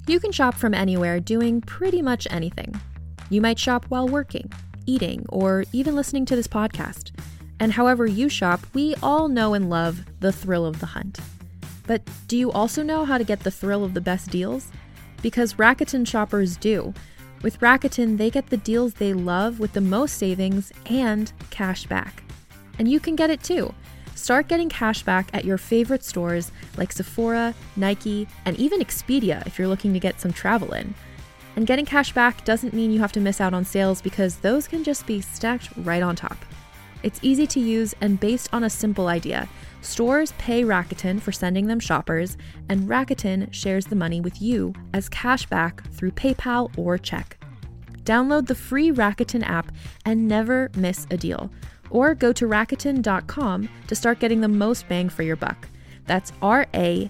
You can shop from anywhere doing pretty much anything. You might shop while working, eating, or even listening to this podcast. And however you shop, we all know and love the thrill of the hunt. But do you also know how to get the thrill of the best deals? Because Rakuten shoppers do. With Rakuten, they get the deals they love with the most savings and cash back. And you can get it too. Start getting cash back at your favorite stores like Sephora, Nike, and even Expedia if you're looking to get some travel in. And getting cash back doesn't mean you have to miss out on sales because those can just be stacked right on top. It's easy to use and based on a simple idea. Stores pay Rakuten for sending them shoppers, and Rakuten shares the money with you as cash back through PayPal or check. Download the free Rakuten app and never miss a deal. Or go to Rakuten.com to start getting the most bang for your buck. That's Rakuten.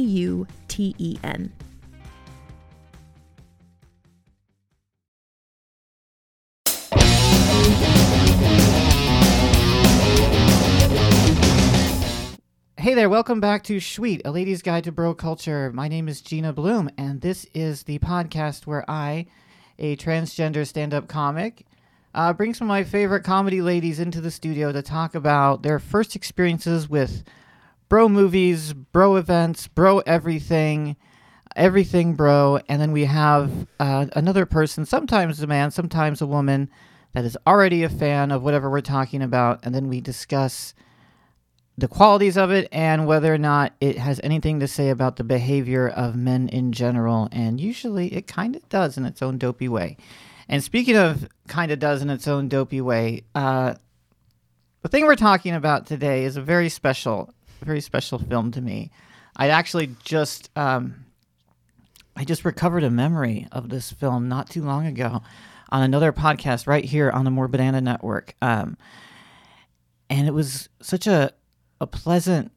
Hey there, welcome back to Schweet, a lady's guide to bro culture. My name is Gina Bloom, and this is the podcast where I, a transgender stand-up comic, bring some of my favorite comedy ladies into the studio to talk about their first experiences with bro movies, bro events, bro everything bro, and then we have another person, sometimes a man, sometimes a woman, that is already a fan of whatever we're talking about, and then we discuss the qualities of it and whether or not it has anything to say about the behavior of men in general, and usually it kind of does in its own dopey way. And speaking of kind of does in its own dopey way, the thing we're talking about today is a very special film to me. I actually just recovered a memory of this film not too long ago on another podcast right here on the More Banana Network. And it was such a pleasant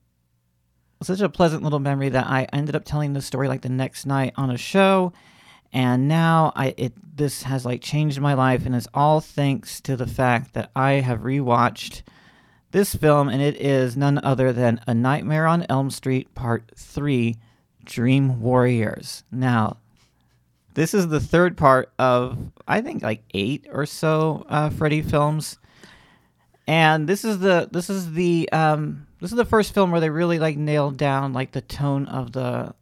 little memory that I ended up telling the story like the next night on a show. And now this has like changed my life, and it's all thanks to the fact that I have rewatched this film, and it is none other than A Nightmare on Elm Street Part 3, Dream Warriors. Now, this is the third part of, I think, like 8 or so Freddy films. And this is the first film where they really like nailed down like the tone of the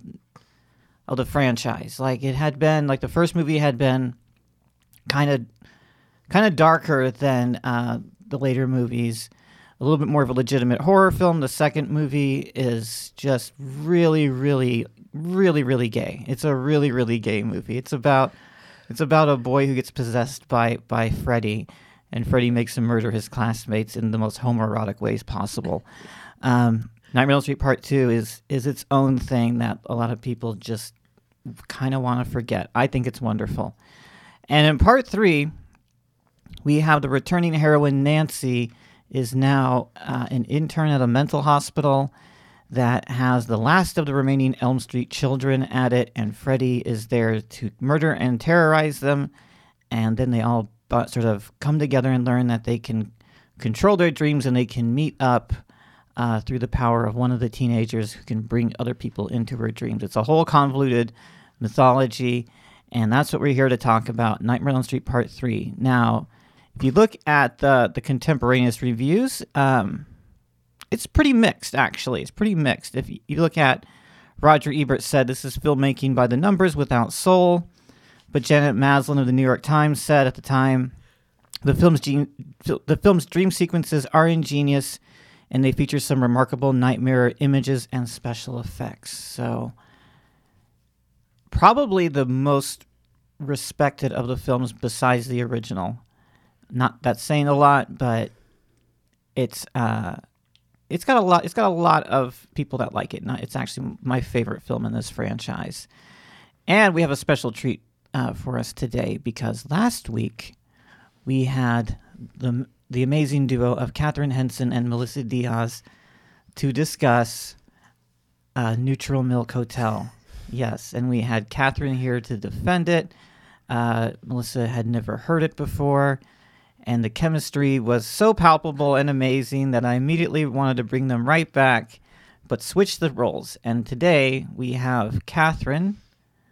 franchise. Like it had been like the first movie had been kind of darker than the later movies, a little bit more of a legitimate horror film. The second movie is just really, really, really, really gay. It's a really, really gay movie. It's about a boy who gets possessed by Freddy. And Freddy makes him murder his classmates in the most homoerotic ways possible. Nightmare on Elm Street Part 2 is its own thing that a lot of people just kind of want to forget. I think it's wonderful. And in Part 3, we have the returning heroine Nancy is now an intern at a mental hospital that has the last of the remaining Elm Street children at it, and Freddy is there to murder and terrorize them. And then they all sort of come together and learn that they can control their dreams and they can meet up through the power of one of the teenagers who can bring other people into her dreams. It's a whole convoluted mythology, and that's what we're here to talk about, Nightmare on Elm Street Part 3. Now, if you look at the contemporaneous reviews, it's pretty mixed, actually. It's pretty mixed. If you look at, Roger Ebert said, this is filmmaking by the numbers without soul. But Janet Maslin of the New York Times said at the time, the film's dream sequences are ingenious, and they feature some remarkable nightmare images and special effects. So, probably the most respected of the films besides the original. Not that's saying a lot, but it's got a lot of people that like it. It's actually my favorite film in this franchise. And we have a special treat for us today, because last week we had the amazing duo of Catherine Henson and Melissa Diaz to discuss Neutral Milk Hotel. Yes, and we had Catherine here to defend it. Melissa had never heard it before, and the chemistry was so palpable and amazing that I immediately wanted to bring them right back, but switch the roles. And today we have Catherine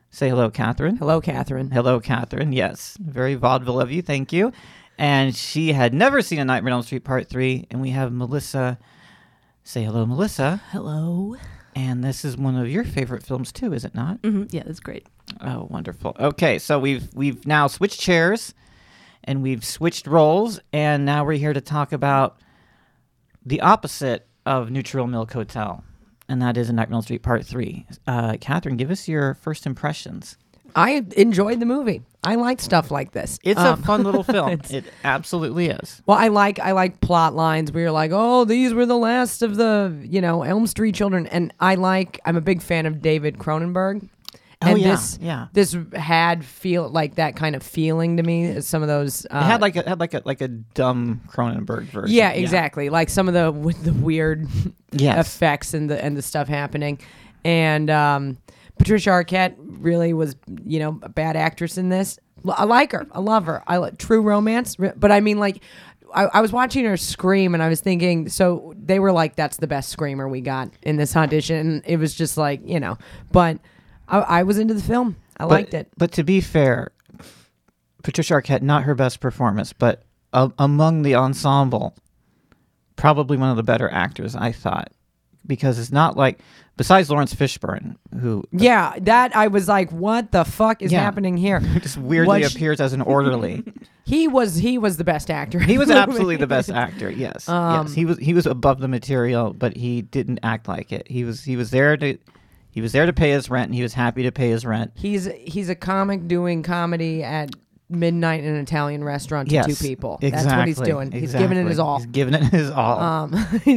Say hello, Catherine. Hello, Catherine. Hello, Catherine. Yes, very vaudeville of you. Thank you. And she had never seen A Nightmare on Elm Street Part 3. And we have Melissa. Say hello, Melissa. Hello. And this is one of your favorite films too, is it not? Mm-hmm. Yeah, that's great. Oh, wonderful. Okay, so we've now switched chairs and we've switched roles, and now we're here to talk about the opposite of Neutral Milk Hotel, and that is A Nightmare on Elm Street Part 3. Catherine, give us your first impressions. I enjoyed the movie. I like stuff like this. It's a fun little film. It absolutely is. Well, I like plot lines where you're like, oh, these were the last of the, Elm Street children. And I'm a big fan of David Cronenberg. And this had like that kind of feeling to me. Some of those it had like a dumb Cronenberg version. Yeah, exactly. Like some of the with the weird Yes. effects and the stuff happening. And Patricia Arquette really was, a bad actress in this. I like her. I love her. I like True Romance. But I mean, like, I was watching her scream and I was thinking, so they were like, that's the best screamer we got in this audition. And it was just like, but I was into the film. I liked it. But to be fair, Patricia Arquette, not her best performance, but among the ensemble, probably one of the better actors, I thought. Because it's not like, besides Lawrence Fishburne, who... Yeah, that I was like, what the fuck is happening here? Just weirdly appears as an orderly. He was the best actor. He was absolutely the best actor, yes. Yes. He was above the material, but he didn't act like it. He was there to pay his rent, and he was happy to pay his rent. He's a comic doing comedy at midnight in an Italian restaurant to two people. Exactly. That's what he's doing. He's giving it his all. He's giving it his all.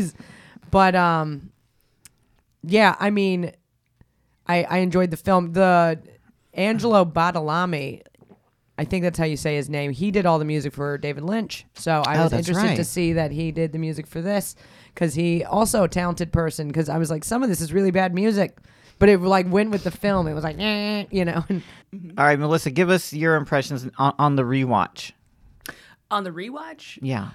Yeah, I mean, I enjoyed the film. The Angelo Badalamenti, I think that's how you say his name. He did all the music for David Lynch. So I was interested to see that he did the music for this, because he also a talented person, because I was like, some of this is really bad music. But it like went with the film. It was like, All right, Melissa, give us your impressions on the rewatch. On the rewatch? Yeah.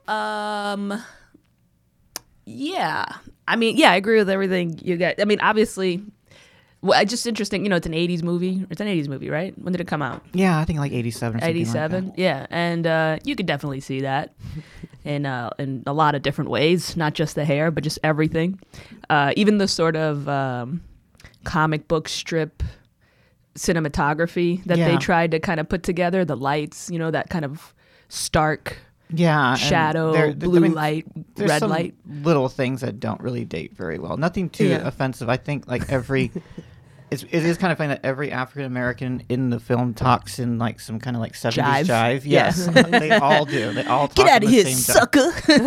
Yeah. I mean, yeah, I agree with everything you got. I mean, obviously, it's just interesting. It's an 80s movie. It's an 80s movie, right? When did it come out? Yeah, I think like 87 or something 87, like that. Yeah. And you could definitely see that in a lot of different ways, not just the hair, but just everything. Even the sort of comic book strip cinematography that they tried to kind of put together, the lights, that kind of stark shadow, blue light, there's red some light. Little things that don't really date very well. Nothing too offensive. I think like it is kind of funny that every African American in the film talks in like some kind of like 70s jive. Yes, they all do. They all talk. Get out of here, same sucker!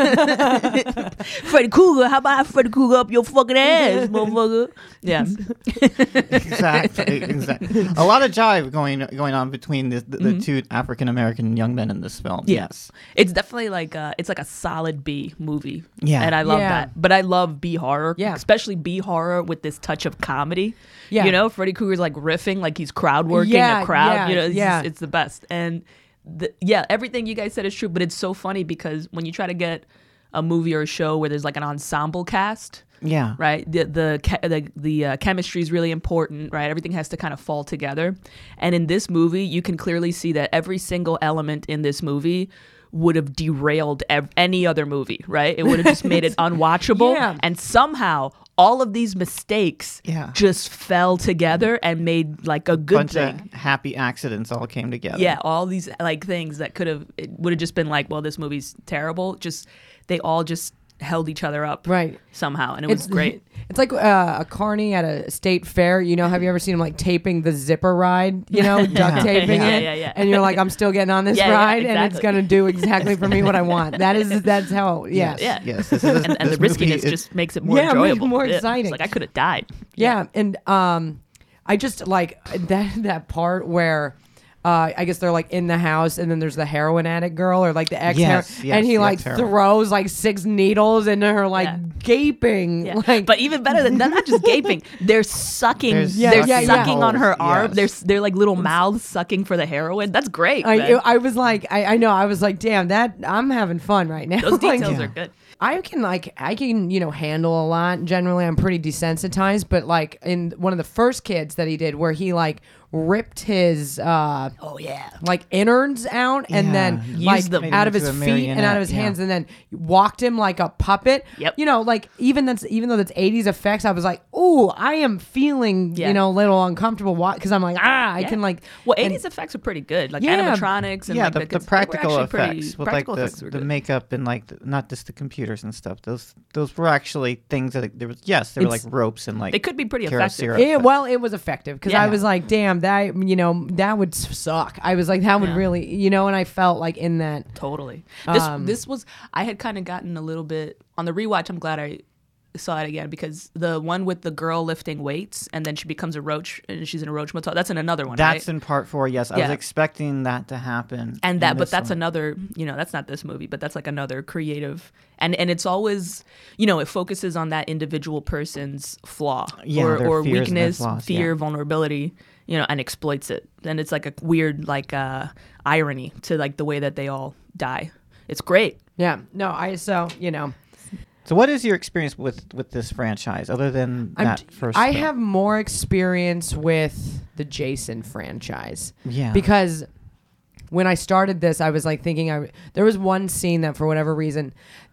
Freddy Krueger, how about I Freddy Krueger up your fucking ass, motherfucker? Yeah, exactly. A lot of jive going on between the two African American young men in this film. Yeah. Yes, it's definitely like it's like a solid B movie. Yeah, and I love that. But I love B horror. Yeah, especially B horror with this touch of comedy. Yeah, Freddy Krueger's like riffing, like he's crowd working a crowd. It's the best. And everything you guys said is true. But it's so funny because when you try to get a movie or a show where there's like an ensemble cast, right, the chemistry is really important, right? Everything has to kind of fall together. And in this movie, you can clearly see that every single element in this movie would have derailed any other movie, right? It would have just made it unwatchable. And somehow all of these mistakes just fell together and made like a good thing. Of happy accidents all came together. Yeah, all these like things that would have just been like, well, this movie's terrible. They all just held each other up somehow, and it was great. It's like a carny at a state fair. Have you ever seen him like taping the zipper ride? Duct taping it, and you're like, I'm still getting on this ride, and it's gonna do exactly for me what I want. That's how. Yes. Yes. And the riskiness just makes it more enjoyable, more exciting. It's like I could have died. Yeah, and I just like that part where. I guess they're like in the house, and then there's the heroin addict girl, or like the and he like throws like 6 needles into her, like gaping. Yeah. But even better than that, not just gaping, they're sucking. They're sucking on her arm. They're like little mouths sucking for the heroin. That's great. I was like, I know. I was like, damn, I'm having fun right now. Those details are good. I can handle a lot. Generally, I'm pretty desensitized, but like in one of the first kids that he did, where he like ripped his like innards out and then like out of his feet and out of his hands and then walked him like a puppet. Yep. You know, like even though that's 80s effects, I was like, ooh, I am feeling you know, a little uncomfortable because I'm like, I can like 80s effects are pretty good, like animatronics and like the practical effects with like the makeup and like not just the computers and stuff. Those were actually things that there were like ropes and like they could be pretty effective. It was effective because I was like, damn, that, you know, that would suck. I was like, that would really, you know, and I felt like in that. Totally. This was, I had kind of gotten a little bit, on the rewatch, I'm glad I saw it again because the one with the girl lifting weights and then she becomes a roach and she's in a roach motel, that's in another one, That's in part 4, yes. I was expecting that to happen. And but that's another, you know, that's not this movie, but that's like another creative, and it's always, you know, it focuses on that individual person's flaw or weakness, fear, vulnerability, you know, and exploits it. And it's like a weird like irony to like the way that they all die. It's great. Yeah. No, you know. So what is your experience with this franchise other than that first I film? have more experience with the Jason franchise. Yeah. Because when I started this, I was like thinking there was one scene that for whatever reason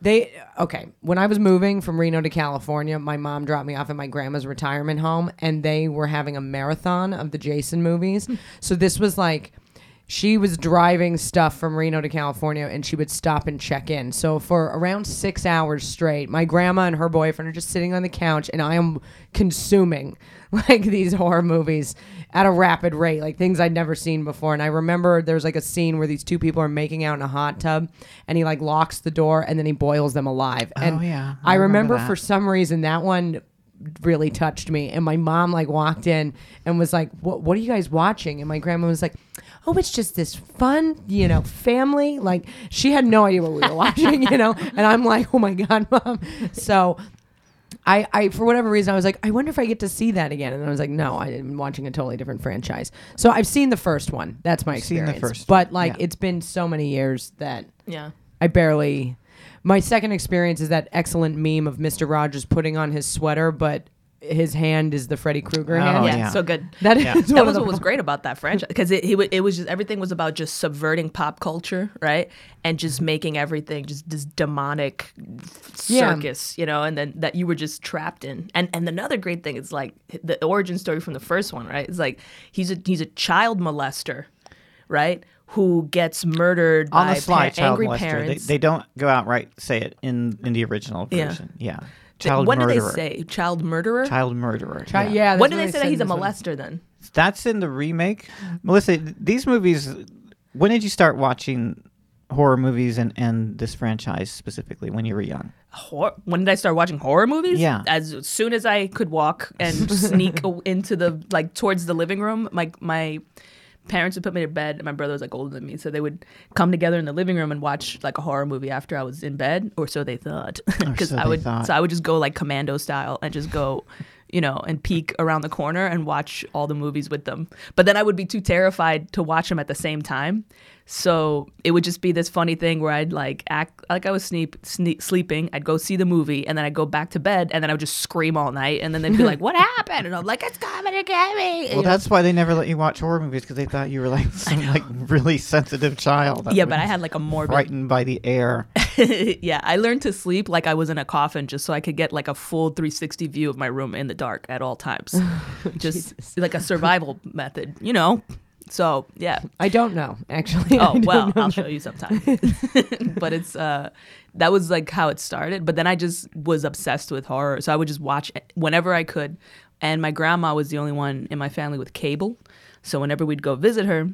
when I was moving from Reno to California, my mom dropped me off at my grandma's retirement home and they were having a marathon of the Jason movies. So this was like, she was driving stuff from Reno to California and she would stop and check in. So for around 6 hours straight, my grandma and her boyfriend are just sitting on the couch and I am consuming like these horror movies at a rapid rate, like things I'd never seen before. And I remember there's like a scene where these two people are making out in a hot tub and he like locks the door and then he boils them alive. And I remember for some reason that one really touched me. And my mom like walked in and was like, what are you guys watching? And my grandma was like, oh, it's just this fun, you know, family. Like she had no idea what we were watching, you know? And I'm like, oh my God, Mom. So I for whatever reason, I was like, I wonder if I get to see that again. And I was like, no, I'm watching a totally different franchise. So I've seen the first one. That's my experience. Seen the first but like, it's been so many years that I barely. My second experience is that excellent meme of Mr. Rogers putting on his sweater, but his hand is the Freddy Krueger hand. Yeah, so good. That was what was great about that franchise because it was just everything was about just subverting pop culture, right? And just making everything just this demonic circus, you know, and then that you were just trapped in. And another great thing is like the origin story from the first one, right? It's like he's a child molester, right? Who gets murdered on by the sly angry molester. parents. They don't go outright say it in the original version. Yeah. Child murderer. When do they say child murderer? Child murderer. Yeah. When do they say that he's a molester then? That's in the remake. Melissa, these movies, when did you start watching horror movies and this franchise specifically when you were young? When did I start watching horror movies? Yeah. As soon as I could walk and sneak into towards the living room. My parents would put me to bed, and my brother was like older than me, so they would come together in the living room and watch like a horror movie after I was in bed, or so they thought. Because I would just go like commando style and just go, you know, and peek around the corner and watch all the movies with them. But then I would be too terrified to watch them at the same time. So it would just be this funny thing where I'd like act like I was sleeping. I'd go see the movie and then I'd go back to bed and then I would just scream all night. And then they'd be like, what happened? And I'm like, it's coming to get me. Well, that's why they never let you watch horror movies because they thought you were like some like really sensitive child. Yeah, but I had like a morbid. Frightened by the air. Yeah, I learned to sleep like I was in a coffin just so I could get like a full 360 view of my room in the dark at all times. Just like a survival method, you know? So, yeah. I don't know, actually. Oh, well, I'll show you sometime. But it's, that was like how it started. But then I just was obsessed with horror. So I would just watch whenever I could. And my grandma was the only one in my family with cable. So whenever we'd go visit her,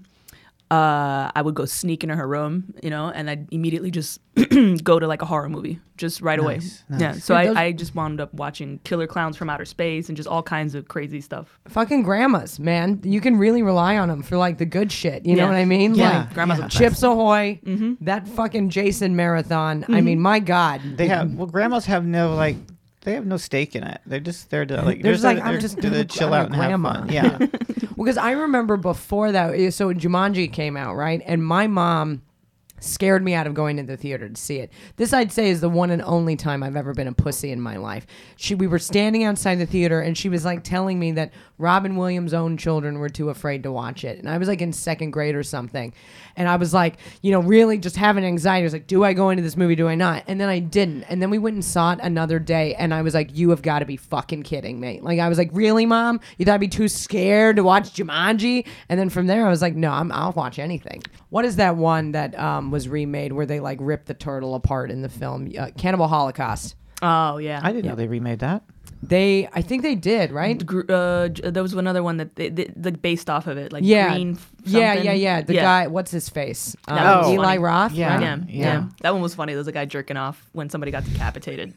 I would go sneak into her room, you know, and I'd immediately just go to like a horror movie just right away. Nice. Yeah. So I just wound up watching Killer Clowns from Outer Space and just all kinds of crazy stuff. Fucking grandmas, man. You can really rely on them for like the good shit. You know what I mean? Yeah. Like grandmas. Chips Ahoy, that fucking Jason marathon. I mean, my God. Grandmas have no like. They have no stake in it. They're just there to like. They're just to chill out and grandma. have fun. Yeah. Well, because I remember before that, so Jumanji came out, right? And my mom scared me out of going to the theater to see it. This, I'd say, is the one and only time I've ever been a pussy in my life. We were standing outside the theater, and she was like telling me that Robin Williams' own children were too afraid to watch it. And I was like in second grade or something. And I was like, really just having anxiety. I was like, do I go into this movie? Do I not? And then I didn't. And then we went and saw it another day. And I was like, you have got to be fucking kidding me. Like, I was like, really, Mom? You thought I'd be too scared to watch Jumanji? And then from there, I was like, no, I'll watch anything. What is that one that was remade where they like ripped the turtle apart in the film? Cannibal Holocaust. Oh, yeah. I didn't know they remade that. I think they did, right? There was another one that they like based off of it, like Green. Yeah. The guy, what's his face? Eli funny. Roth. Yeah. Right? Yeah. That one was funny. There was a guy jerking off when somebody got decapitated.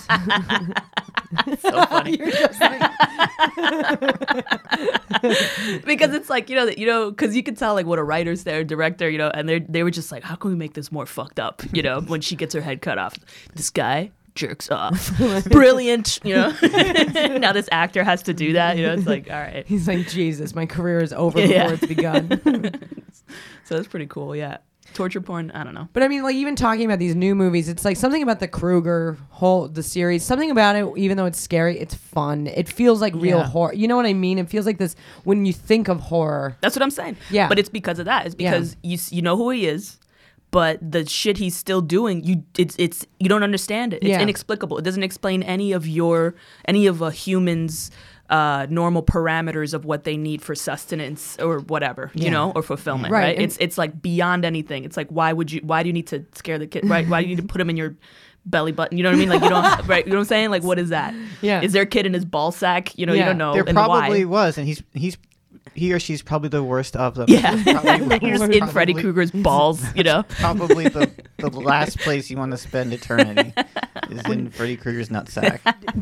So funny. You're just like... because it's like because you could tell like what a writer's there, director, and they were just like, how can we make this more fucked up? When she gets her head cut off, this guy jerks off. Brilliant, now this actor has to do that. It's like, all right. He's like, Jesus, my career is over before it's begun. So that's pretty cool. Yeah. Torture porn, I don't know. But I mean, like, even talking about these new movies, it's like something about the Krueger the series, something about it, even though it's scary, it's fun. It feels like real horror. You know what I mean? It feels like this when you think of horror. That's what I'm saying. Yeah. But it's because of that. It's because you know who he is, but the shit he's still doing, you don't understand it. It's inexplicable. It doesn't explain any of a human's normal parameters of what they need for sustenance or whatever, or fulfillment, right? It's like beyond anything. It's like, why do you need to scare the kid, right? Why do you need to put him in your belly button? You know what I mean? Like, you don't, right? You know what I'm saying? Like, what is that? Yeah. Is there a kid in his ball sack? You don't know. There probably was, and he or she's probably the worst of them. Yeah. You're just in Freddy Krueger's balls, Probably the last place you want to spend eternity is in Freddy Krueger's nutsack.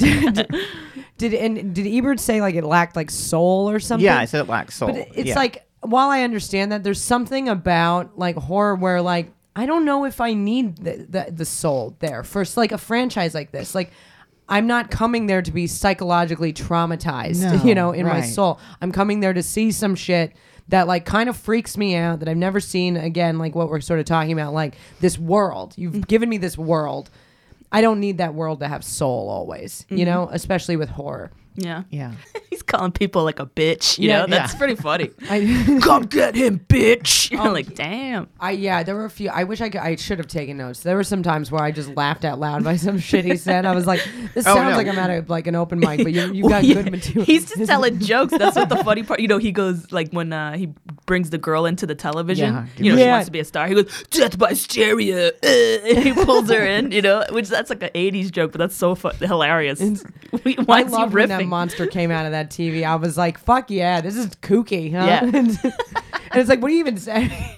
Did Ebert say like it lacked like soul or something? Yeah, I said it lacked soul. But it's like, while I understand that, there's something about like horror where like I don't know if I need the soul there for like a franchise like this. Like, I'm not coming there to be psychologically traumatized, in my soul. I'm coming there to see some shit that like kind of freaks me out that I've never seen again, like what we're sort of talking about, like this world. You've given me this world. I don't need that world to have soul always, especially with horror. Yeah. Yeah. He's calling people like a bitch, That's pretty funny. Come get him, bitch. Like, damn. There were a few. I wish I should have taken notes. There were some times where I just laughed out loud by some shit he said. I was like, this sounds like I'm at like an open mic, but you got good material. He's just telling jokes. That's what the funny part. He goes like when he brings the girl into the television. She wants to be a star. He goes, death by stereo. And he pulls her in, which that's like an 80s joke, but that's so hilarious. I love when that monster came out of that TV. I was like, fuck yeah, this is kooky, huh? Yeah. And it's like, what do you even say?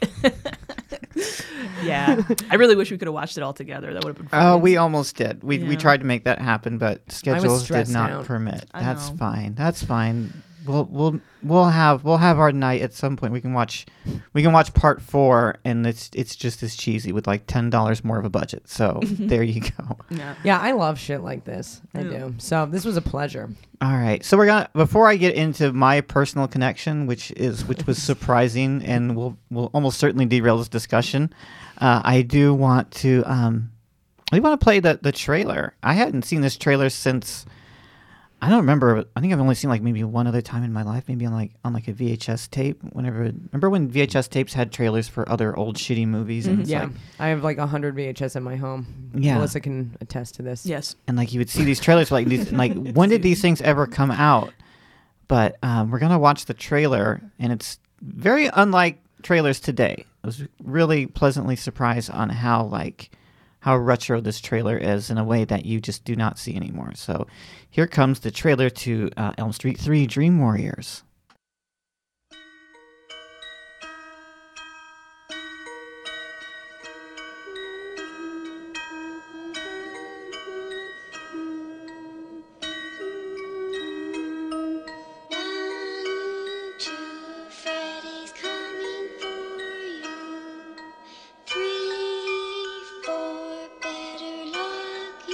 Yeah. I really wish we could have watched it all together. That would have been fun. Oh, we almost did. We tried to make that happen, but schedules did not permit. That's fine. That's fine. We'll have our night at some point. We can watch part 4, and it's just as cheesy with like $10 more of a budget. So there you go. Yeah, I love shit like this. I do. So this was a pleasure. All right. So before I get into my personal connection, which was surprising and will almost certainly derail this discussion, I do want to play the trailer. I hadn't seen this trailer since. I don't remember. I think I've only seen like maybe one other time in my life, maybe on like a VHS tape. Remember when VHS tapes had trailers for other old shitty movies? And I have like 100 VHS in my home. Yeah, Melissa can attest to this. Yes, and like you would see these trailers for like when did these things ever come out? But we're gonna watch the trailer, and it's very unlike trailers today. I was really pleasantly surprised on how retro this trailer is in a way that you just do not see anymore. So here comes the trailer to Elm Street 3 Dream Warriors.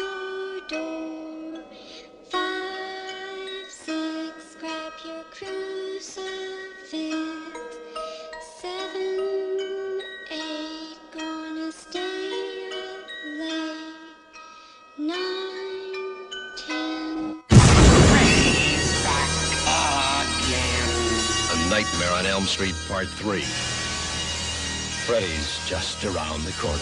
Crew Nightmare on Elm Street Part 3. Freddy's just around the corner.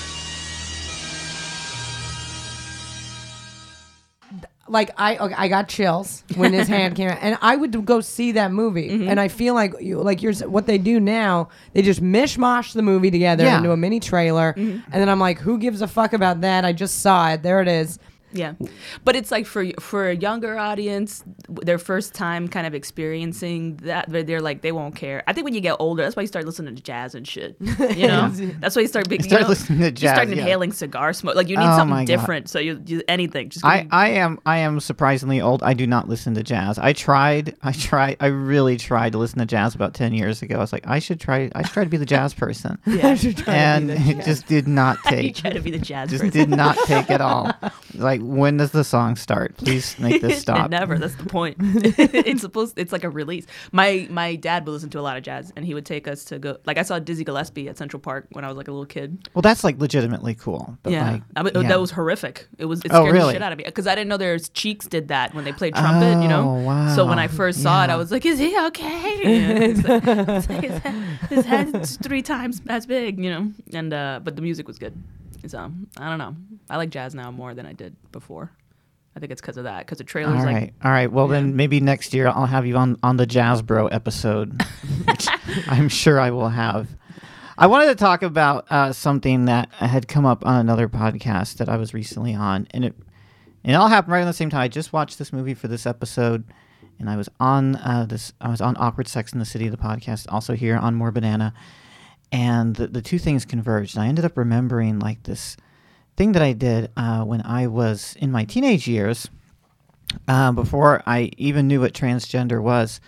Like I got chills when his hand came out, and I would go see that movie. And I feel like what they do now, they just mishmash the movie together into a mini trailer, and then I'm like, who gives a fuck about that? I just saw it. There it is. Yeah, but it's like for a younger audience, their first time kind of experiencing that, they're like, they won't care. I think when you get older, that's why you start listening to jazz and shit. You know, that's why you start listening to jazz. You start inhaling cigar smoke. Like you need something different. So you anything. Just I am surprisingly old. I do not listen to jazz. I really tried to listen to jazz about 10 years ago. I was like, I should try to be the jazz person. And it just did not take. You try to be the jazz just person. Did not take at all. Like, when does the song start? Please make this stop. Never. That's the point. It's like a release. My dad would listen to a lot of jazz, and he would take us to go. Like, I saw Dizzy Gillespie at Central Park when I was like a little kid. Well, that's like legitimately cool. But that was horrific. It scared the shit out of me because I didn't know there's Cheeks did that when they played trumpet. You know. Wow. So when I first saw it, I was like, "Is he okay?" His head's 3 times as big. You know. And but the music was good. So I don't know. I like jazz now more than I did before. I think it's because of that. Because the trailers. All right. Well, then maybe next year I'll have you on the Jazz Bro episode, which I'm sure I will have. I wanted to talk about something that had come up on another podcast that I was recently on, and it all happened right at the same time. I just watched this movie for this episode, and I was on Awkward Sex in the City, the podcast, also here on More Banana. And the two things converged. And I ended up remembering like this thing that I did when I was in my teenage years, before I even knew what transgender was.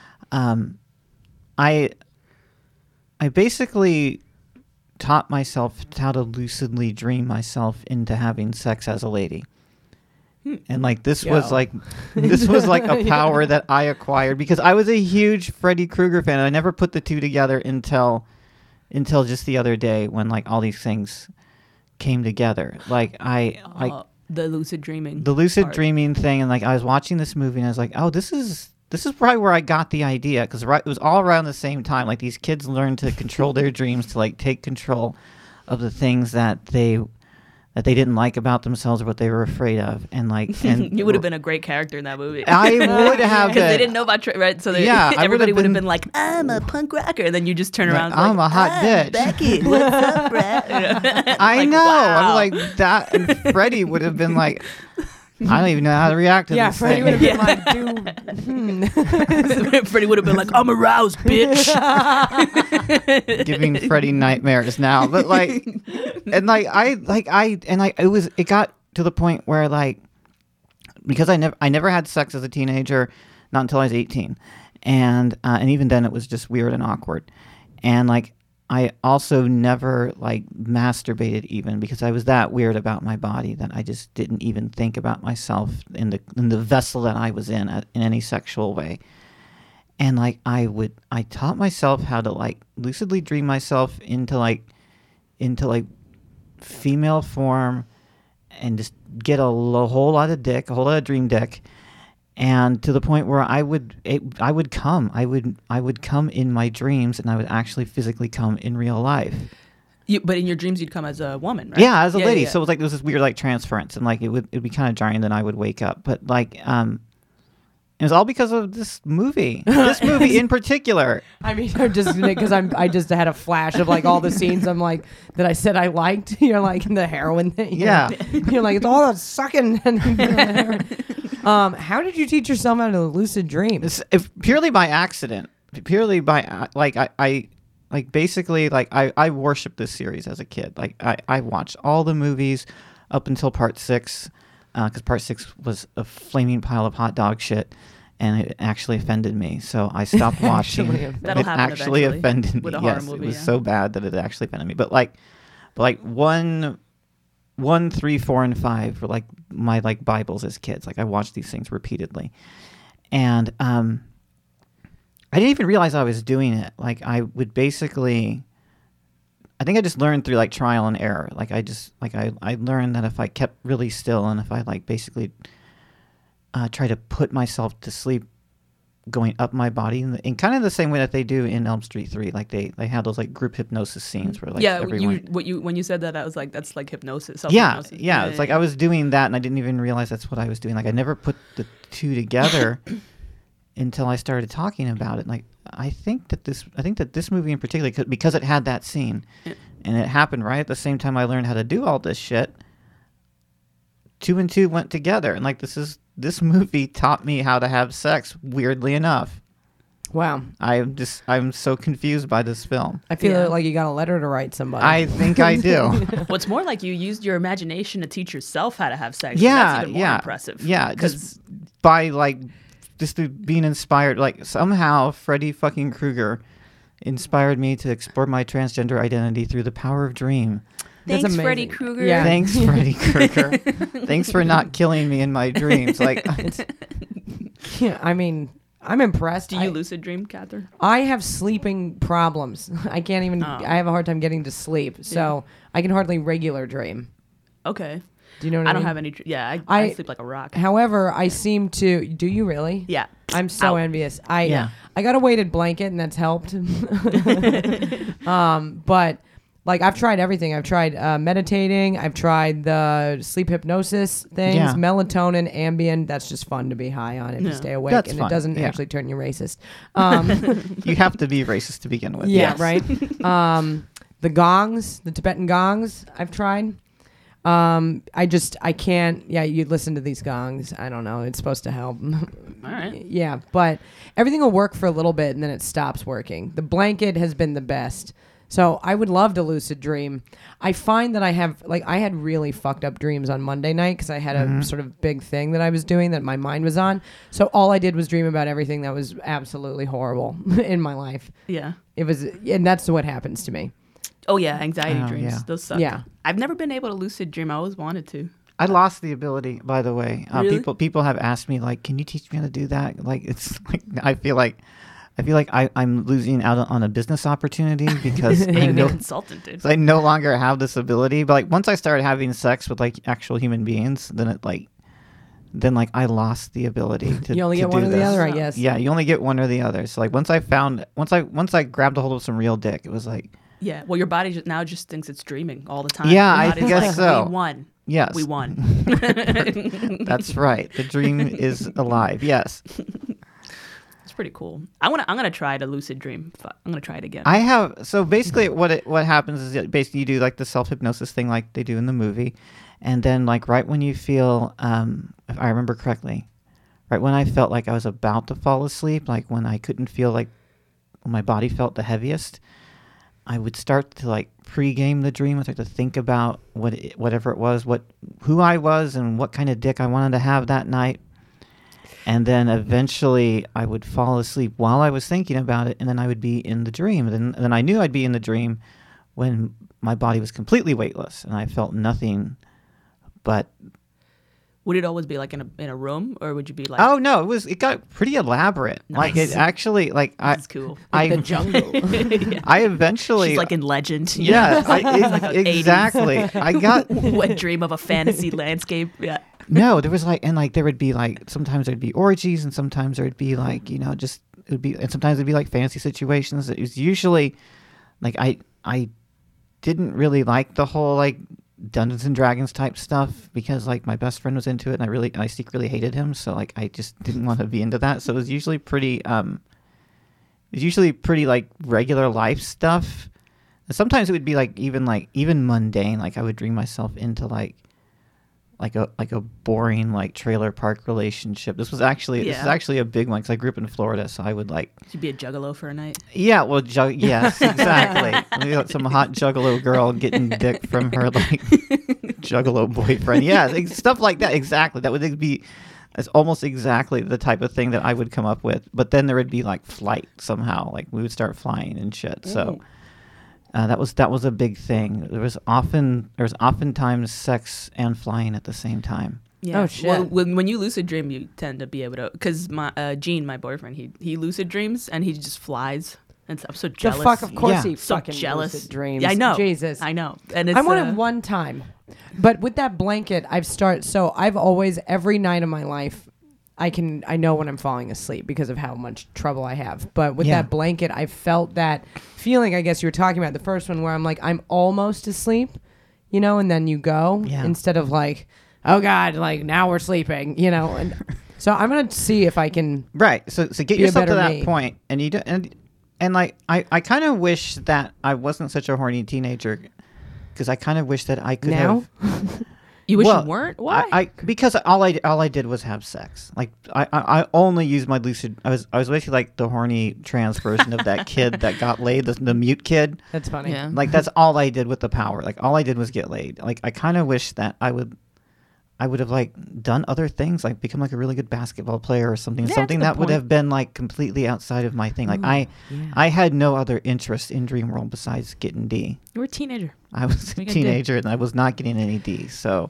I basically taught myself how to lucidly dream myself into having sex as a lady. And like this was like a power that I acquired because I was a huge Freddy Krueger fan, and I never put the two together until just the other day when like all these things came together. Like the lucid dreaming. The lucid dreaming thing, and like I was watching this movie and I was like, "Oh, this is probably where I got the idea," because it was all around the same time. Like these kids learn to control their dreams, to like take control of the things that they didn't like about themselves or what they were afraid of, and you would have been a great character in that movie. I would have because they didn't know about right. So everybody would have been like, "I'm a punk rocker," and then you just turn around. I'm a hot bitch. Becky, what's up, Brad? I know. Wow. I'm like that, and Freddie would have been like, I don't even know how to react to this. Freddie would have been like, dude. Freddie would have been like, I'm aroused, bitch. Giving Freddie nightmares now. But like, and like, it got to the point where like, because I never had sex as a teenager, not until I was 18. And even then it was just weird and awkward. And like, I also never like masturbated even because I was that weird about my body that I just didn't even think about myself in the vessel that I was in any sexual way. And like I taught myself how to like lucidly dream myself into female form and just get a whole lot of dream dick. And to the point where I would come in my dreams, and I would actually physically come in real life. But in your dreams, you'd come as a woman, right? Yeah, as a lady. Yeah. So it was like there was this weird like transference, and like it'd be kind of jarring. Then I would wake up, but like it was all because of this movie. This movie in particular. I mean, I'm just because I just had a flash of like all the scenes I'm like that I said I liked. You're like the heroin thing. Yeah. You're like it's all that sucking. How did you teach yourself how to lucid dream? Purely by accident. Purely by like I basically like I worshiped this series as a kid. Like I watched all the movies up until part 6. Because part 6 was a flaming pile of hot dog shit, and it actually offended me. So I stopped watching. That'll happen actually offended me. With a horror movie, it was so bad that it actually offended me. But like 1, 3, 4, and 5 were like my like Bibles as kids. Like I watched these things repeatedly, and I didn't even realize I was doing it. Like I would basically. I think I just learned through like trial and error. Like I learned that if I kept really still and if I like basically try to put myself to sleep going up my body in kind of the same way that they do in Elm Street 3. Like they have those like group hypnosis scenes where like everyone... when you said that, I was like, that's like hypnosis. Yeah. It's like I was doing that and I didn't even realize that's what I was doing. Like I never put the two together until I started talking about it. Like I think that this movie in particular, because it had that scene and it happened right at the same time I learned how to do all this shit, 2 and 2 went together. And like this movie taught me how to have sex, weirdly enough. Wow. I'm so confused by this film. I feel like you got a letter to write somebody. I think I do. What's more, like you used your imagination to teach yourself how to have sex. Yeah. That's even more impressive. Yeah. Just by like, just being inspired, like somehow Freddy fucking Krueger inspired me to explore my transgender identity through the power of dream. Thanks, Freddy Krueger. Yeah. Thanks, Freddy Krueger. Thanks for not killing me in my dreams. Like, yeah, I mean, I'm impressed. Do you lucid dream, Catherine? I have sleeping problems. I can't even. I have a hard time getting to sleep, so I can hardly regular dream. Okay. Do you know what I mean? don't have any. Yeah, I sleep like a rock. However, I seem to. Do you really? Yeah. I'm so envious. I got a weighted blanket, and that's helped. But. Like, I've tried everything. I've tried meditating. I've tried the sleep hypnosis things, melatonin, Ambien. That's just fun to be high on if you stay awake. That's and fun. It doesn't actually turn you racist. You have to be racist to begin with. Yeah, yes. right? The gongs, the Tibetan gongs, I've tried. I can't. Yeah, you listen to these gongs. I don't know. It's supposed to help. All right. Yeah, but everything will work for a little bit, and then it stops working. The blanket has been the best. So I would love to lucid dream. I find that I had really fucked up dreams on Monday night because I had a sort of big thing that I was doing that my mind was on. So all I did was dream about everything that was absolutely horrible in my life. Yeah. And that's what happens to me. Oh yeah, anxiety dreams. Yeah. Those suck. Yeah. I've never been able to lucid dream. I always wanted to. I lost the ability, by the way. Really? People have asked me, like, can you teach me how to do that? Like, it's like I feel like I'm losing out on a business opportunity because consultant, dude. I no longer have this ability. But like once I started having sex with like actual human beings, then I lost the ability to. You only get one or the other, I guess. Yeah, you only get one or the other. So like once I grabbed a hold of some real dick, it was like. Yeah, well, your body now just thinks it's dreaming all the time. Yeah, I guess like, so. We won. Yes, we won. That's right. The dream is alive. Yes. Pretty cool. I'm gonna try to lucid dream. I'm gonna try it again. I have. So basically what happens is that basically you do like the self-hypnosis thing like they do in the movie, and then like right when you feel if I remember correctly, right when I felt like I was about to fall asleep, like when I couldn't feel like when my body felt the heaviest, I would start to like pre-game the dream. I'd start to think about whatever it was, who I was and what kind of dick I wanted to have that night. And then eventually I would fall asleep while I was thinking about it, and then I would be in the dream. And then I knew I'd be in the dream when my body was completely weightless, and I felt nothing but... Would it always be like in a room, or would you be like... Oh, no, it got pretty elaborate. Nice. Like, it actually... Like, That's cool. The jungle. Yeah. I eventually... She's like in Legend. Yeah, like exactly. I got... Wet dream of a fantasy landscape. Yeah. No, there was there would be like, sometimes there'd be orgies and sometimes there'd be like, and sometimes it'd be like fantasy situations. It was usually like, I didn't really like the whole like Dungeons and Dragons type stuff because like my best friend was into it and I secretly hated him. So like, I just didn't want to be into that. So it was usually pretty like regular life stuff. And sometimes it would be like even mundane. Like I would dream myself into like a boring like trailer park relationship. This is actually a big one because I grew up in Florida, so I would like. You'd be a juggalo for a night. Yeah, well, yes, exactly. Maybe like some hot juggalo girl getting dick from her like juggalo boyfriend. Yeah, stuff like that. Exactly. That would be. It's almost exactly the type of thing that I would come up with. But then there would be like flight somehow. Like we would start flying and shit. So. That was a big thing. There was oftentimes sex and flying at the same time. Yeah. Oh shit. Well, when you lucid dream, you tend to be able to, because my Gene, my boyfriend, he lucid dreams and he just flies. And I'm so jealous. The fuck, of course he so fucking jealous. lucid dreams. Yeah, I know. Jesus. I know. And it's, I wanted one time, but with that blanket, I've always every night of my life. I know when I'm falling asleep because of how much trouble I have. But with that blanket, I felt that feeling, I guess you were talking about, the first one, where I'm like, I'm almost asleep, you know, and then you go instead of like, oh God, like now we're sleeping, you know. And so I'm going to see if I can. Right. So get yourself to that point, and you don't, and like, I kind of wish that I wasn't such a horny teenager, because I kind of wish that I could have. You wish you weren't? Why? Because all I did was have sex. Like I only used my lucid. I was basically like the horny trans version of that kid that got laid, the mute kid. That's funny. Yeah. Like that's all I did with the power. Like all I did was get laid. Like I kind of wish that I would have like done other things, like become like a really good basketball player or something. Something that would have been like completely outside of my thing. Like I had no other interest in Dream World besides getting D. You were a teenager. I was a teenager and I was not getting any D. So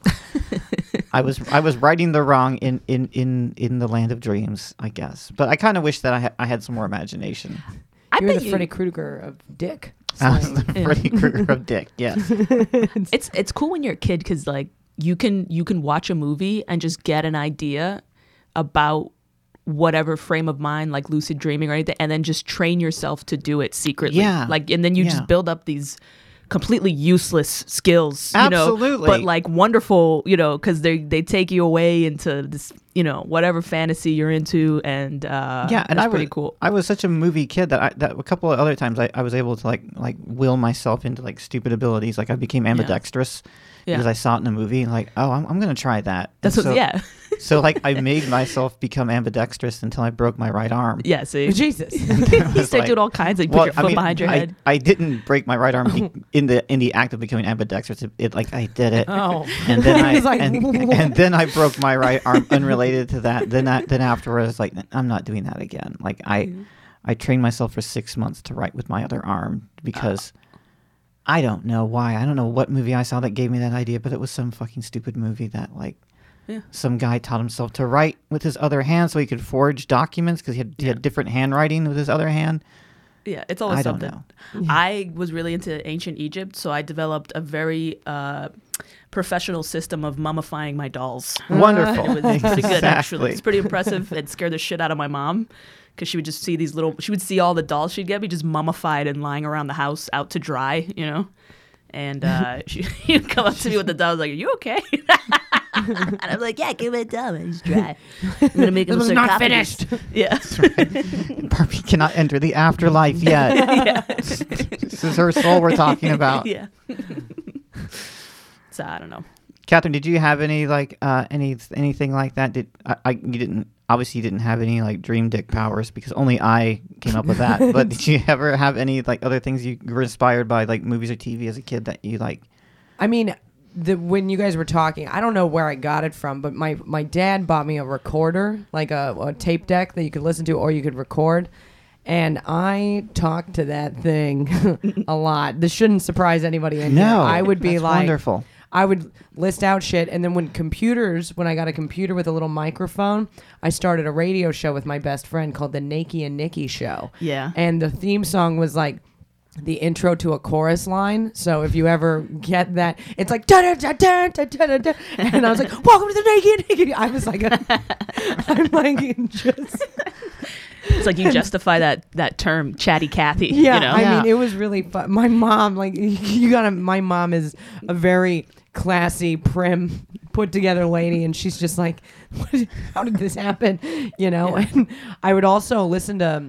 I was righting the wrong in the land of dreams, I guess. But I kind of wish that I had some more imagination. You were the Freddy Krueger of Dick. I was the Freddy Krueger of Dick. Yes. It's cool when you're a kid because like you can watch a movie and just get an idea about whatever frame of mind, like lucid dreaming or anything, and then just train yourself to do it secretly. Yeah. Like, and then you just build up these completely useless skills, you know, but like wonderful, you know, because they take you away into this, you know, whatever fantasy you're into, and and that's pretty cool. I was such a movie kid that a couple of other times I was able to like will myself into like stupid abilities. Like I became ambidextrous. Because I saw it in a movie, like, oh, I'm going to try that. That's So, like, I made myself become ambidextrous until I broke my right arm. Yeah, see? Jesus. You start doing all kinds of, put your foot behind your head. I didn't break my right arm in the act of becoming ambidextrous. It like, I did it. Oh. And then and then I broke my right arm unrelated to that. Then afterwards, like, I'm not doing that again. Like, I trained myself for 6 months to write with my other arm because... I don't know why. I don't know what movie I saw that gave me that idea, but it was some fucking stupid movie that, like, some guy taught himself to write with his other hand so he could forge documents because he had different handwriting with his other hand. Yeah, it's always something. Don't know. I was really into ancient Egypt, so I developed a very professional system of mummifying my dolls. Wonderful. It was pretty good, actually. It's pretty impressive. It scared the shit out of my mom. Because she would just see she would see all the dolls she'd get me just mummified and lying around the house out to dry, you know? And she'd come up to me with the doll, like, are you okay? And I'm like, yeah, give me a doll, man. He's dry. I'm going to make him not finished. Yeah. Right. Barbie cannot enter the afterlife yet. This is her soul we're talking about. Yeah. So, I don't know. Catherine, did you have any, like, anything like that? You didn't have any like dream dick powers because only I came up with that. But did you ever have any like other things you were inspired by, like movies or TV as a kid that you like? I mean, when you guys were talking, I don't know where I got it from, but my dad bought me a recorder, like a tape deck that you could listen to or you could record. And I talked to that thing a lot. This shouldn't surprise anybody in here. I would be like, wonderful. I would list out shit, and then when I got a computer with a little microphone, I started a radio show with my best friend called the Nakey and Nikki Show. Yeah. And the theme song was like the intro to a chorus line. So if you ever get that, it's like da da da da da da da, and I was like, "Welcome to the Nakey and Nikki." I was like, I'm like just. It's like you justify that term, chatty Cathy. Yeah, you know? I mean, it was really fun. My mom, like, my mom is a very classy, prim, put together lady, and she's just like, how did this happen? You know, and I would also listen to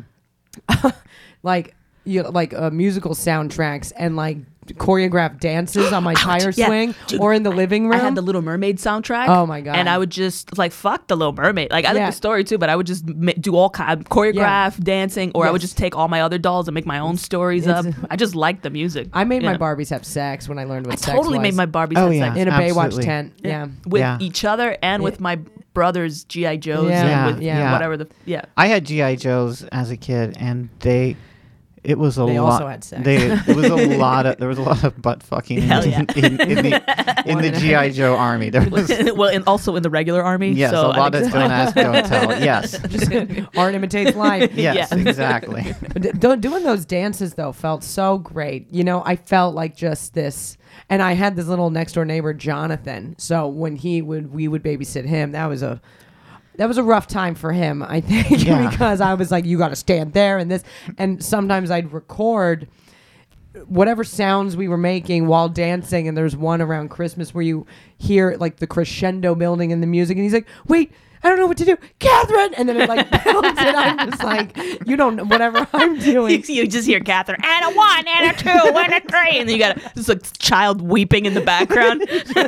musical soundtracks and like choreographed dances on my tire swing or in the living room. I had the Little Mermaid soundtrack. Oh my God. And I would just like fuck the Little Mermaid. Like I like the story too, but I would just do all kind of choreograph dancing, or I would just take all my other dolls and make my own stories up. I just liked the music. I made my Barbies have sex when I learned what sex was. I totally made my Barbies have sex in a Baywatch tent. Yeah. With each other and with my brother's G.I. Joes and with whatever I had G.I. Joes as a kid, and it was a lot. They also had sex. There was a lot of butt fucking in the G.I. Joe army. There was and also in the regular army. Yes, so a lot of don't ask, don't tell. Yes, art imitates life. Yes, exactly. Doing those dances though felt so great. You know, I felt like just this, and I had this little next door neighbor, Jonathan. So when we would babysit him, that was that was a rough time for him, I think, because I was like, you got to stand there and this. And sometimes I'd record whatever sounds we were making while dancing. And there's one around Christmas where you hear like the crescendo building in the music. And he's like, wait, I don't know what to do, Catherine. And then it like builds and I'm just like, you don't know whatever I'm doing. You just hear Catherine, and a 1, and a 2, and a 3. And then you got just a child weeping in the background.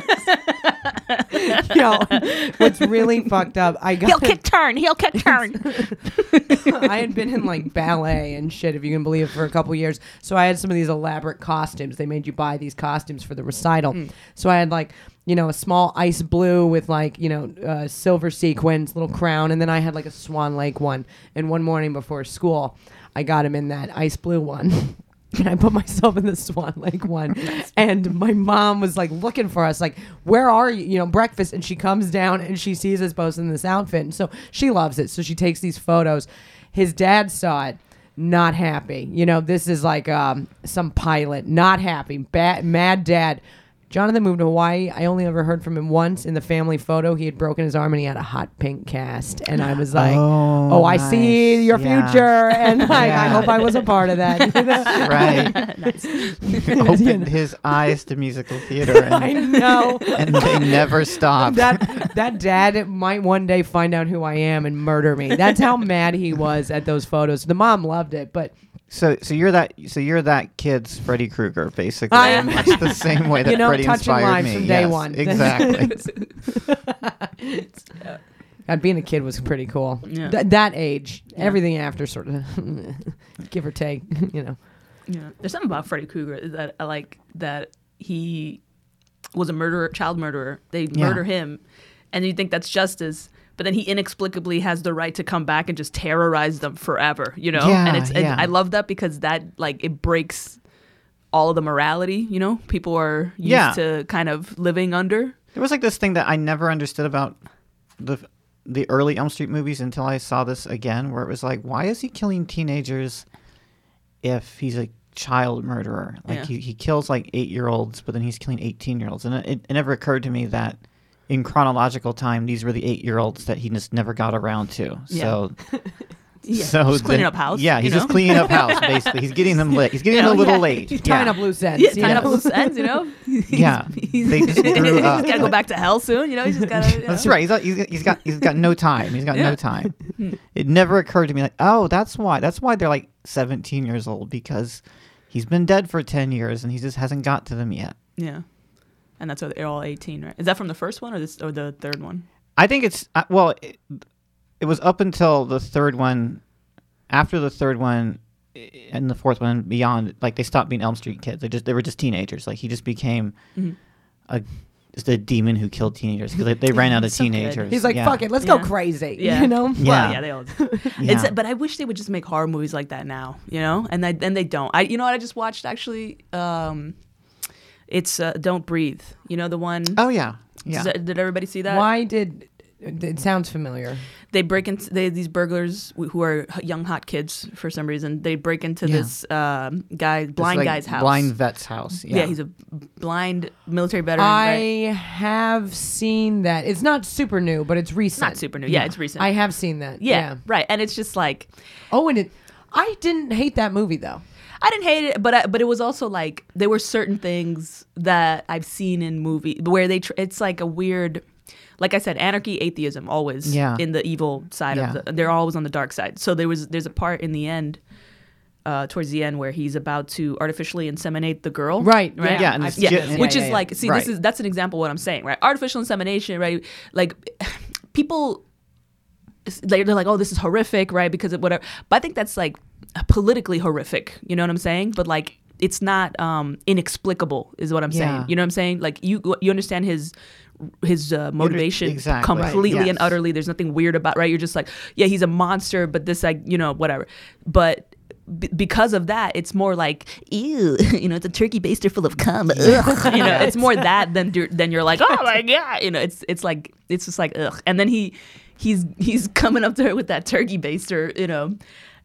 What's really fucked up, he'll kick turn. I had been in like ballet and shit, if you can believe it, for a couple years. So I had some of these elaborate costumes. They made you buy these costumes for the recital. So I had like, a small ice blue with like, silver sequins, little crown. And then I had like a Swan Lake one. And one morning before school, I got him in that ice blue one. And I put myself in the Swan Lake one. And my mom was like looking for us, like, where are you? Breakfast. And she comes down and she sees us both in this outfit. And so she loves it. So she takes these photos. His dad saw it. Not happy. This is like some pilot. Not happy. Mad dad. Jonathan moved to Hawaii. I only ever heard from him once. In the family photo, he had broken his arm and he had a hot pink cast. And I was like, I nice. See your future. And I hope I was a part of that. Right. Nice. Opened his eyes to musical theater. And, I know. And they never stopped. That dad might one day find out who I am and murder me. That's how mad he was at those photos. The mom loved it, but... So you're that kid's Freddy Krueger, basically. I am much the same way that Freddy touching inspired lives me. from day one. Exactly. God, being a kid was pretty cool. Yeah. That age, everything after sort of, give or take, Yeah, there's something about Freddy Krueger that I like, that he was a murderer, child murderer. They murder him, and you think that's justice. But then he inexplicably has the right to come back and just terrorize them forever, Yeah, and I love that, because that like it breaks all of the morality, people are used to kind of living under. There was like this thing that I never understood about the early Elm Street movies until I saw this again, where it was like, why is he killing teenagers if he's a child murderer? Like he kills like 8-year-olds, but then he's killing 18-year-olds, and it never occurred to me that in chronological time, these were the 8-year-olds that he just never got around to. So, just cleaning up house. Yeah, he's just cleaning up house. Basically, he's getting them lit. He's getting them a little late. He's tying up loose ends. Yeah, tying up loose ends. They just grew up. He's got to go back to hell soon. He's just got to. That's right. He's got no time. He's got no time. It never occurred to me like, oh, that's why they're like 17 years old, because he's been dead for 10 years and he just hasn't got to them yet. Yeah. And that's why they're all 18, right? Is that from the first one or the third one? I think it's it was up until the third one. After the third one and the fourth one and beyond, like they stopped being Elm Street kids. They were just teenagers. Like he just became just a demon who killed teenagers because they ran out of teenagers. He's like, fuck it, let's go crazy. Yeah. Yeah. Well, yeah, they all. But I wish they would just make horror movies like that now. And they don't. What I just watched actually. It's Don't Breathe. The one. Oh yeah. Did everybody see that? Why did it sounds familiar? They break into these burglars who are young hot kids for some reason. They break into this guy's house. Blind vet's house. Yeah, he's a blind military veteran. I have seen that. It's not super new, but it's recent. Not super new. Yeah, it's recent. I have seen that. Yeah, right. And it's just like, I didn't hate that movie though. I didn't hate it, but it was also like there were certain things that I've seen in movies where it's like a weird, like I said, anarchy, atheism, always in the evil side of they're always on the dark side. So there's a part in the end, towards the end, where he's about to artificially inseminate the girl. Right. Yeah. Which is like, see, that's an example of what I'm saying, right? Artificial insemination, right? Like people, they're like, oh, this is horrific, right? Because of whatever. But I think that's like politically horrific. You know what I'm saying? But like, it's not inexplicable, is what I'm saying. You know what I'm saying? Like you understand his motivation completely and utterly. There's nothing weird about, right? You're just like, yeah, he's a monster, but this, like, whatever. But because of that, it's more like, ew, it's a turkey baster full of cum. It's more that than you're like, oh my god, it's just like, ugh. And then he's coming up to her with that turkey baster,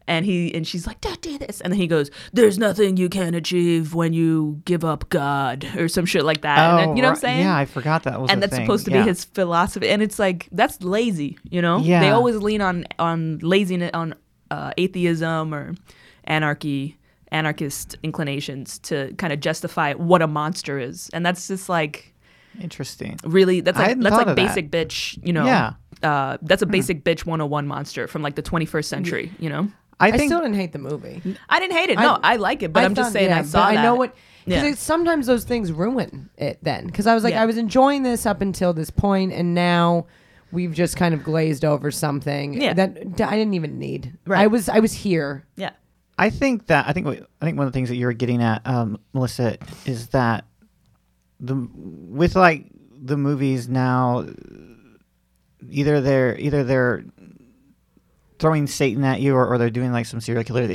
And she's like, don't do this. And then he goes, there's nothing you can achieve when you give up God or some shit like that. Oh, and then, you know what I'm saying? Yeah, I forgot that was and a that's thing. supposed to be his philosophy. And it's like, that's lazy, you know? Yeah. They always lean on laziness, on atheism or anarchist inclinations to kind of justify what a monster is. And that's just like... Interesting. Really, that's like basic bitch, you know? Yeah. That's a basic bitch 101 monster from like the 21st century, you know? I still didn't hate the movie. I didn't hate it. No, I like it, but I'm just saying I saw that. I know what... Because sometimes those things ruin it then. Because I was like, I was enjoying this up until this point, and now we've just kind of glazed over something that I didn't even need. Right. I was here. Yeah. I think one of the things that you were getting at, Melissa, is that with like the movies now, either they're throwing Satan at you or they're doing like some serial killer.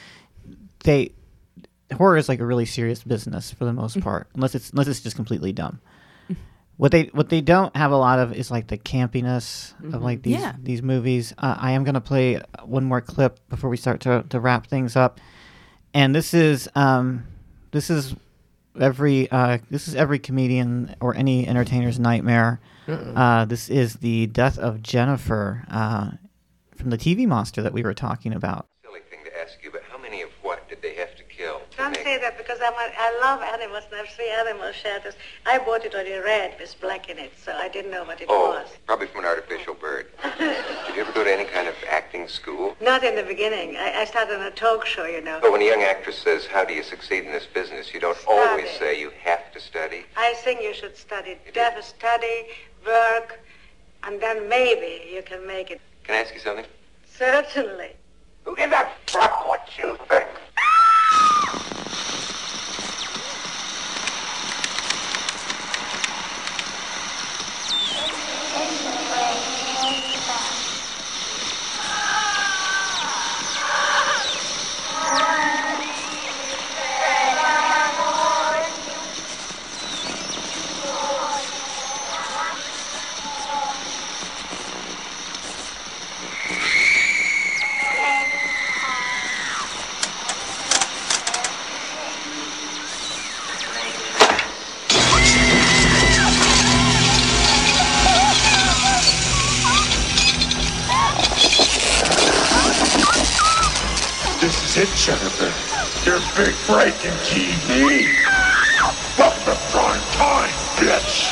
Horror is like a really serious business for the most part, unless it's just completely dumb. What they don't have a lot of is like the campiness of like these movies. I am gonna play one more clip before we start to wrap things up, and this is every comedian or any entertainer's nightmare. This is the death of Jennifer from the TV monster that we were talking about. Silly thing to ask you, but how many of what did they have to kill? Don't say that because I love animals and I have 3 animal shelters. I bought it already red with black in it, so I didn't know what it was. Probably from an artificial bird. Did you ever go to any kind of acting school? Not in the beginning. I started on a talk show, you know. But when a young actress says, how do you succeed in this business, you don't always say you have to study. I think you should study. Study, work, and then maybe you can make it. Can I ask you something? Certainly. Who in the fuck what you think? Jennifer, your big break in TV. Welcome to prime time, bitch.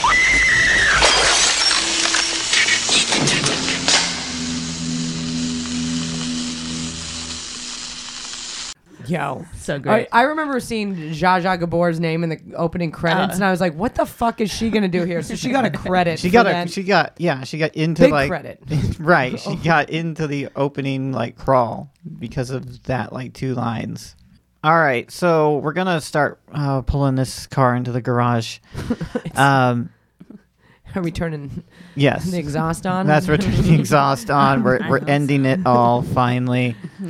Yo, so great. I remember seeing Zsa Zsa Gabor's name in the opening credits, and I was like, "What the fuck is she gonna do here?" So she got a credit. She got into big like credit. Right. She got into the opening like crawl because of that like 2 lines. All right, so we're gonna start pulling this car into the garage. Are we turning? Yes. The exhaust on. That's we're turning the exhaust on. We're ending it all finally.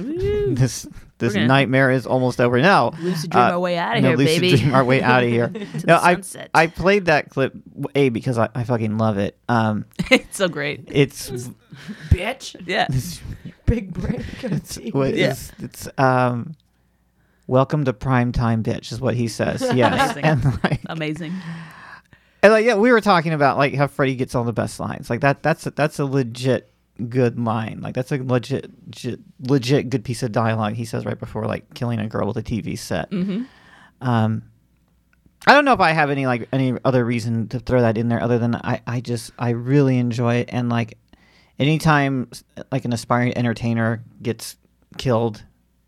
This nightmare is almost over now. Lucid dream our way out of here, lucid baby. Dream our way out of here. No, I played that clip because I fucking love it. It's so great. It's bitch. Yeah. Big break. It's welcome to primetime, bitch, is what he says. Yes. Amazing. And amazing. And we were talking about like how Freddy gets all the best lines. Like that's a legit good line. Like that's a legit good piece of dialogue he says right before like killing a girl with a TV set. Mm-hmm. I don't know if I have any other reason to throw that in there other than I really enjoy it, and like anytime like an aspiring entertainer gets killed,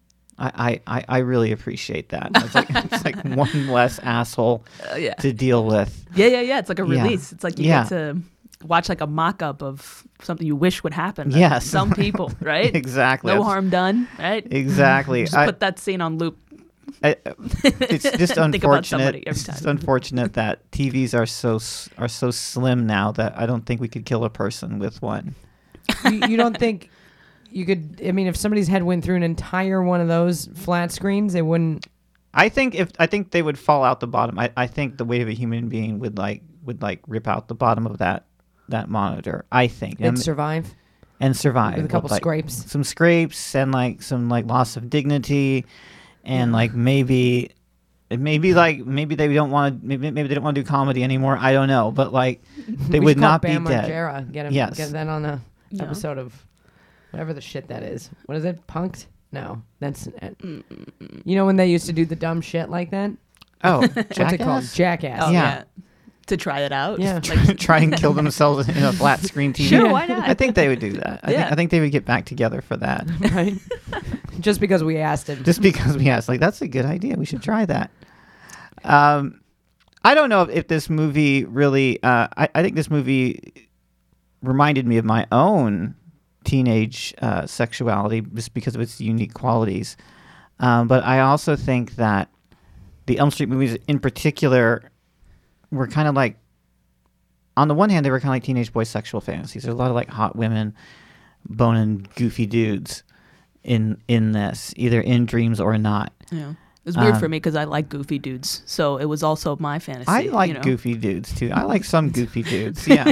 I really appreciate that. It's like one less asshole to deal with. Yeah. It's like a release. It's like you get to watch like a mock-up of something you wish would happen. Yes. Some people, right? Exactly. No harm done, right? Exactly. Just put that scene on loop. It's just unfortunate. It's just unfortunate that TVs are so slim now that I don't think we could kill a person with one. You don't think you could? I mean, if somebody's head went through an entire one of those flat screens, they wouldn't. I think they would fall out the bottom. I think the weight of a human being would rip out the bottom of that monitor. I think it'd survive. and survive with a couple scrapes, some scrapes, and like some like loss of dignity, and like maybe they don't want to maybe they don't want to do comedy anymore. I don't know, but like they would not be dead. Margera. Get that on a episode of whatever the shit that is. What is it? Punked? No, that's you know when they used to do the dumb shit like that. Oh, what's it called? Jackass. Oh, yeah. To try it out. Yeah. Like, try and kill themselves in a flat screen TV. Sure, why not? I think they would do that. I think they would get back together for that. Right. Just because we asked him. Just because we asked. Like, that's a good idea. We should try that. I don't know if this movie really... I think this movie reminded me of my own teenage sexuality just because of its unique qualities. But I also think that the Elm Street movies in particular were kind of like, on the one hand, they were kind of like teenage boy sexual fantasies. There's a lot of like hot women boning goofy dudes in this, either in dreams or not. Yeah. It was weird for me because I like goofy dudes, so it was also my fantasy. I like goofy dudes too. I like some goofy dudes. Yeah.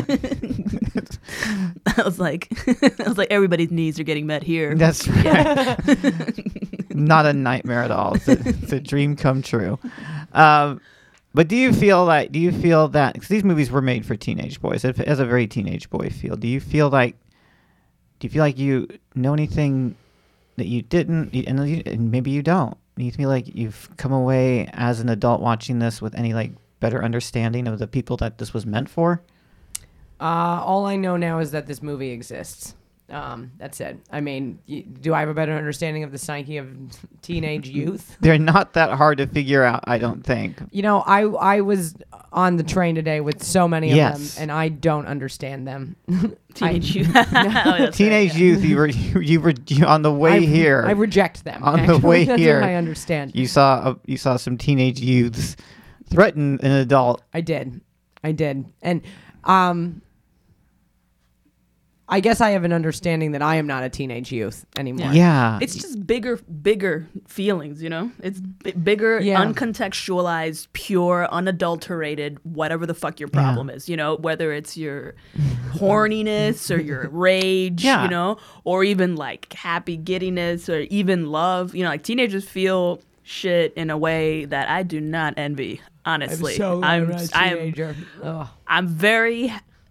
I was like, everybody's needs are getting met here. That's right. Not a nightmare at all. It's a dream come true. But do you feel that because these movies were made for teenage boys, as a very teenage boy feel? Do you feel like you know anything that you didn't, and maybe you don't? Do you feel like you've come away as an adult watching this with any like better understanding of the people that this was meant for? All I know now is that this movie exists. That's it. I mean, do I have a better understanding of the psyche of teenage youth? They're not that hard to figure out, I don't think. You know, I was on the train today with so many of them, and I don't understand them. Teenage youth. Teenage youth. You were on the way here. I reject them. On actually. the way That's here, what I understand. You saw some teenage youths threaten an adult. I did, and I guess I have an understanding that I am not a teenage youth anymore. Yeah. It's just bigger feelings, you know? It's bigger, uncontextualized, pure, unadulterated, whatever the fuck your problem is, you know? Whether it's your horniness or your rage, you know? Or even like happy giddiness or even love. You know, like teenagers feel shit in a way that I do not envy, honestly. I'm a teenager. I'm very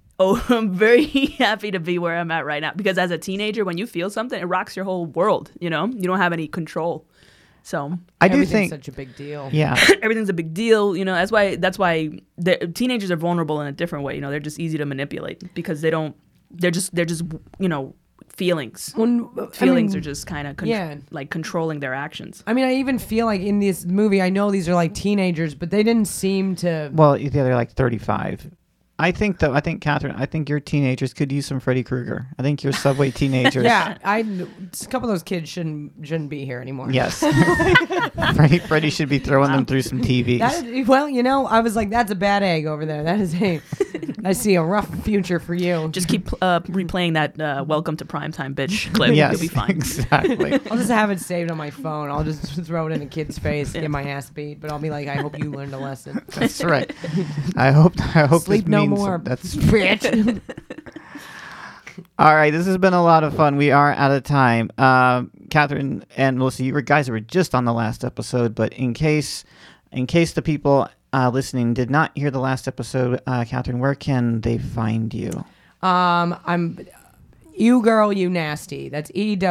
happy to be where I'm at right now because as a teenager, when you feel something, it rocks your whole world. You know, you don't have any control. So I do think such a big deal. Yeah, everything's a big deal. You know, that's why teenagers are vulnerable in a different way. You know, they're just easy to manipulate because they don't. They're just you know feelings. Feelings are just kind of like controlling their actions. I mean, I even feel like in this movie, I know these are like teenagers, but they didn't seem to. Well, they're like 35. I think, Catherine, your teenagers could use some Freddy Krueger. I think your subway teenagers. Yeah, a couple of those kids shouldn't be here anymore. Yes. Freddy should be throwing them through some TVs. Well, you know, I was like, that's a bad egg over there. That is I see a rough future for you. Just keep replaying that Welcome to Primetime Bitch clip. Yes, you'll be fine. Exactly. I'll just have it saved on my phone. I'll just throw it in a kid's face, get my ass beat, but I'll be like, I hope you learned a lesson. That's right. I hope Sleep no more. That's bitch. All right, this has been a lot of fun. We are out of time. Catherine and Melissa, you guys were just on the last episode, but in case the people listening did not hear the last episode, Catherine, where can they find you? I'm You Girl You Nasty. That's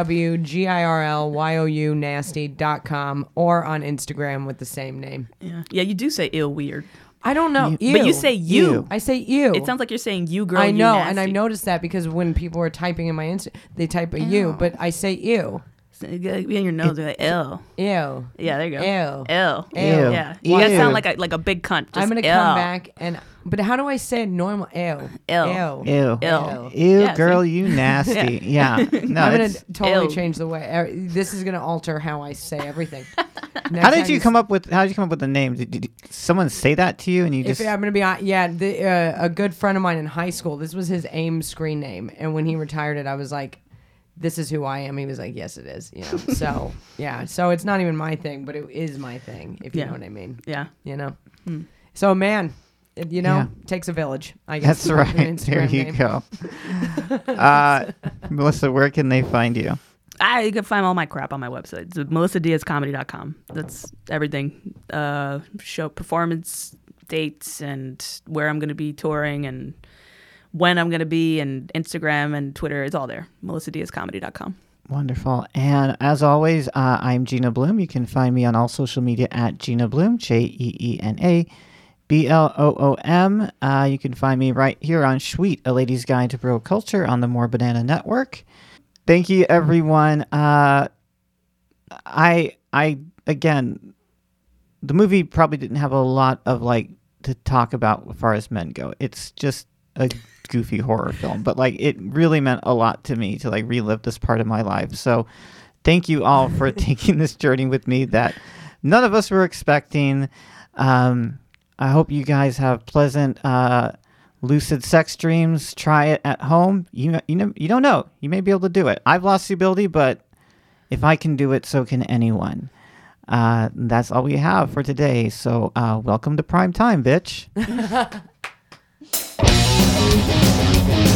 EWGIRLYOU nasty.com or on Instagram with the same name. Yeah, you do say ill weird. I don't know. But you say you. I say you. It sounds like you're saying you, girl. I know, you nasty. and I've noticed that because when people are typing in my Insta, they type a you, but I say ew. So you gotta be on your nose. You're like ew. Ew. Yeah, there you go. Ew. Ew. Yeah. You gotta sound like a big cunt. Just I'm gonna ew. come back but how do I say it normal? Ew. Ew. Ew. Ew, girl, you nasty. Yeah. No, I'm gonna totally change the way. This is gonna alter how I say everything. How did you come up with the name? Did someone say that to you and you just? I'm gonna be a good friend of mine in high school. This was his AIM screen name, and when he retired it, I was like, "This is who I am." He was like, "Yes, it is." You know, so yeah, so it's not even my thing, but it is my thing. If you know what I mean. Yeah. You know. So man. It takes a village, I guess. That's right. There you go. Melissa, where can they find you? You can find all my crap on my website. It's melissadiazcomedy.com. That's everything. Show performance dates and where I'm going to be touring and when I'm going to be, and Instagram and Twitter. It's all there. melissadiazcomedy.com. Wonderful. And as always, I'm Gina Bloom. You can find me on all social media at Gina Bloom, JeenaBloom. You can find me right here on Sweet, A Lady's Guide to Bro Culture on the More Banana Network. Thank you, everyone. Again, the movie probably didn't have a lot of to talk about as far as men go. It's just a goofy horror film, but it really meant a lot to me to relive this part of my life. So thank you all for taking this journey with me that none of us were expecting. I hope you guys have pleasant lucid sex dreams. Try it at home. You don't know, you may be able to do it. I've lost the ability, but if I can do it, so can anyone. That's all we have for today. So welcome to prime time, bitch.